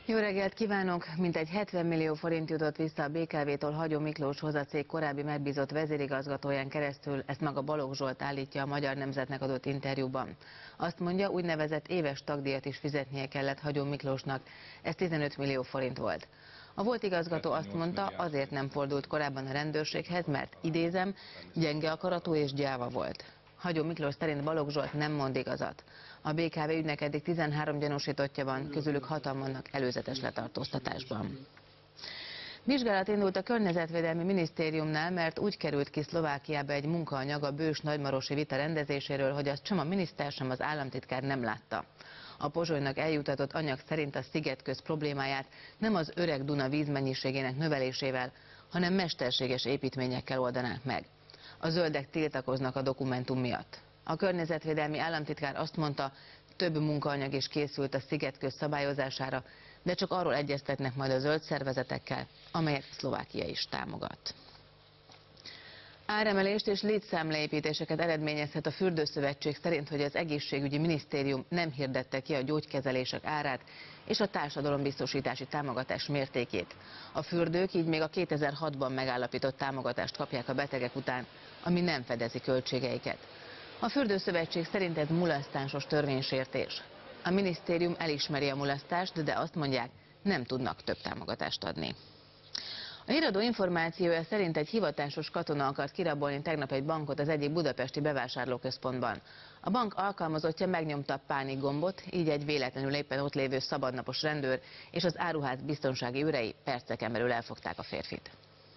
Jó reggelt kívánok! Mintegy 70 millió forint jutott vissza a BKV-tól Hagyó Miklóshoz a cég korábbi megbízott vezérigazgatóján keresztül, ezt maga Balogh Zsolt állítja a Magyar Nemzetnek adott interjúban. Azt mondja, úgynevezett éves tagdíjat is fizetnie kellett Hagyó Miklósnak, ez 15 millió forint volt. A volt igazgató azt mondta, azért nem fordult korábban a rendőrséghez, mert idézem, gyenge akaratú és gyáva volt. Hagyó Miklós szerint Balogh Zsolt nem mond igazat. A BKV ügynek eddig 13 gyanúsítottja van, közülük 6-an vannak előzetes letartóztatásban. Vizsgálat indult a Környezetvédelmi Minisztériumnál, mert úgy került ki Szlovákiába egy munkaanyag a bős-nagymarosi vita rendezéséről, hogy azt sem a miniszter, sem az államtitkár nem látta. A Pozsonynak eljutatott anyag szerint a szigetköz problémáját nem az öreg Duna vízmennyiségének növelésével, hanem mesterséges építményekkel oldanák meg. A zöldek tiltakoznak a dokumentum miatt. A környezetvédelmi államtitkár azt mondta, több munkaanyag is készült a szigetköz szabályozására, de csak arról egyeztetnek majd a zöld szervezetekkel, amelyet Szlovákia is támogat. Áremelést és létszámleépítéseket eredményezhet a Fürdőszövetség szerint, hogy az egészségügyi minisztérium nem hirdette ki a gyógykezelések árát és a társadalombiztosítási támogatás mértékét. A fürdők így még a 2006-ban megállapított támogatást kapják a betegek után, ami nem fedezi költségeiket. A Fürdőszövetség szerint ez mulasztásos törvénysértés. A minisztérium elismeri a mulasztást, de azt mondják, nem tudnak több támogatást adni. A híradó információja szerint egy hivatásos katona akart kirabolni tegnap egy bankot az egyik budapesti bevásárlóközpontban. A bank alkalmazottja megnyomta a pánik gombot, így egy véletlenül éppen ott lévő szabadnapos rendőr és az áruház biztonsági őrei perceken belül elfogták a férfit.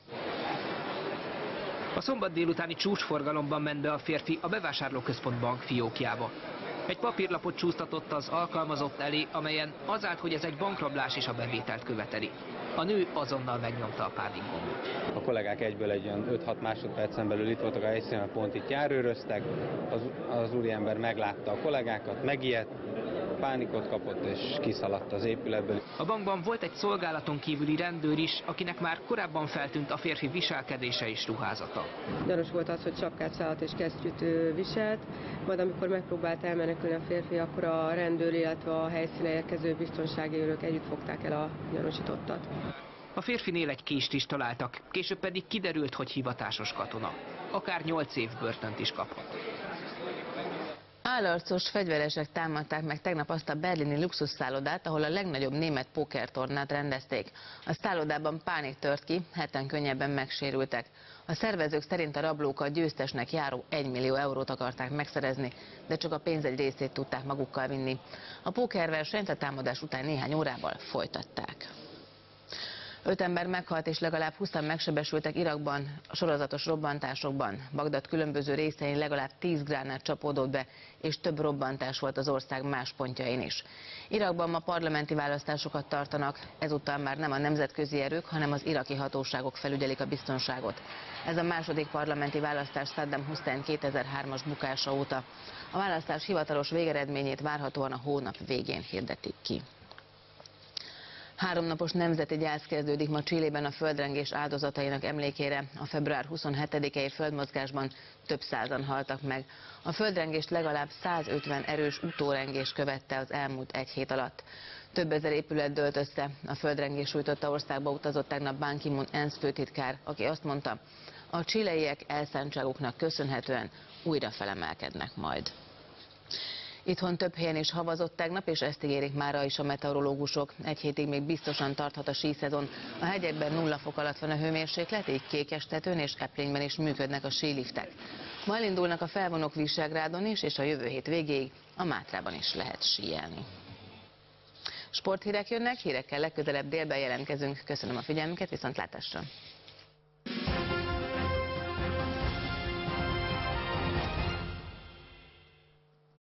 A szombat délutáni csúcsforgalomban ment be a férfi a bevásárlóközpont bankfiókjába. Egy papírlapot csúsztatott az alkalmazott elé, amelyen az állt, hogy ez egy bankrablás és a bevételt követeli. A nő azonnal megnyomta a pánikgombot. A kollégák egyből egy olyan 5-6 másodpercen belül itt voltak a helyszínen, pont itt járőröztek. Az úriember meglátta a kollégákat, megijedt, pánikot kapott és kiszaladt az épületből. A bankban volt egy szolgálaton kívüli rendőr is, akinek már korábban feltűnt a férfi viselkedése és ruházata. Gyanús volt az, hogy sapkát, szálat és kesztyűt viselt, majd amikor megpróbált elmenekülni a férfi, akkor a rendőr, illetve a helyszínen érkező biztonsági őrök együtt fogták el a gyanúsítottat. A férfinél egy kést is találtak, később pedig kiderült, hogy hivatásos katona. Akár 8 év börtönt is kaphat. Állarcos fegyveresek támadták meg tegnap azt a berlini luxusszállodát, ahol a legnagyobb német pókertornát rendezték. A szállodában pánik tört ki, 7-en könnyebben megsérültek. A szervezők szerint a rablók a győztesnek járó 1 millió eurót akarták megszerezni, de csak a pénz egy részét tudták magukkal vinni. A pókerversenyt a támadás után néhány órával folytatták. 5 ember meghalt és legalább 20-an megsebesültek Irakban a sorozatos robbantásokban. Bagdad különböző részein legalább 10 gránát csapódott be, és több robbantás volt az ország más pontjain is. Irakban ma parlamenti választásokat tartanak, ezúttal már nem a nemzetközi erők, hanem az iraki hatóságok felügyelik a biztonságot. Ez a második parlamenti választás Saddam Hussein 2003-as bukása óta. A választás hivatalos végeredményét várhatóan a hónap végén hirdetik ki. 3 napos nemzeti gyász kezdődik ma Chilében a földrengés áldozatainak emlékére. A február 27-i földmozgásban több százan haltak meg. A földrengést legalább 150 erős utórengés követte az elmúlt egy hét alatt. Több ezer épület dőlt össze. A földrengés sújtotta országba utazott tegnap Ban Ki-moon ENSZ főtitkár, aki azt mondta, a chileiek elszántságuknak köszönhetően újra felemelkednek majd. Itthon több helyen is havazott tegnap, és ezt ígérik mára is a meteorológusok. Egy hétig még biztosan tarthat a síszezon. A hegyekben 0 fok alatt van a hőmérséklet, így Kékestetőn és Eplényben is működnek a síliftek. Ma elindulnak a felvonók Visegrádon is, és a jövő hét végéig a Mátrában is lehet síelni. Sporthírek jönnek, hírekkel legközelebb délben jelentkezünk. Köszönöm a figyelmüket, viszontlátásra!